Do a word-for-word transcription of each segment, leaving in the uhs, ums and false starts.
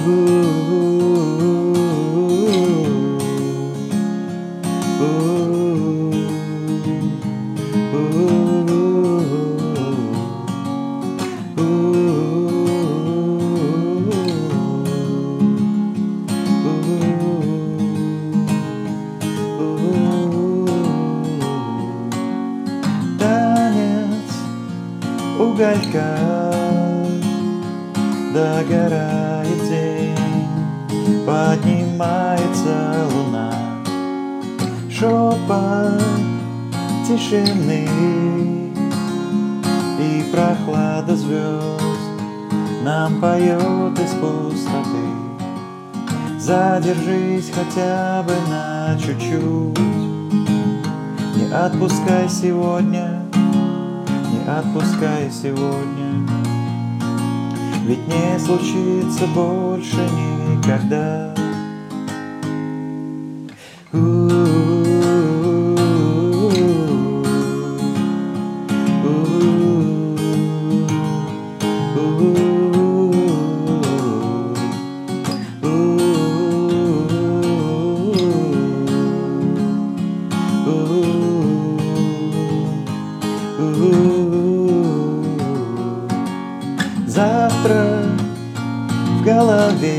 Танец уголька, догорает день, поднимается луна, шепот тишины и прохлада звезд нам поет из пустоты. Задержись хотя бы на чуть-чуть, не отпускай сегодня, не отпускай сегодня, ведь не случится больше никогда. Завтра в голове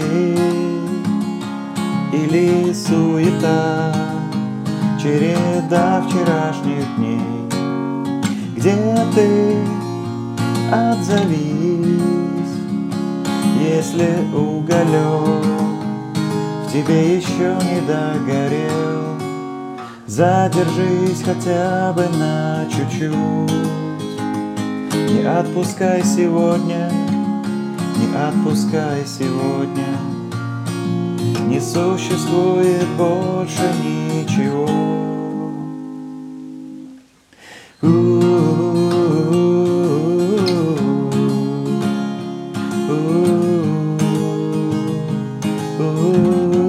или суета, череда вчерашних дней, где ты отзовись, если уголек в тебе еще не догорел. Задержись хотя бы на чуть-чуть, не отпускай сегодня, не отпускай сегодня, не существует больше ничего. У-у-у-у-у-у-у.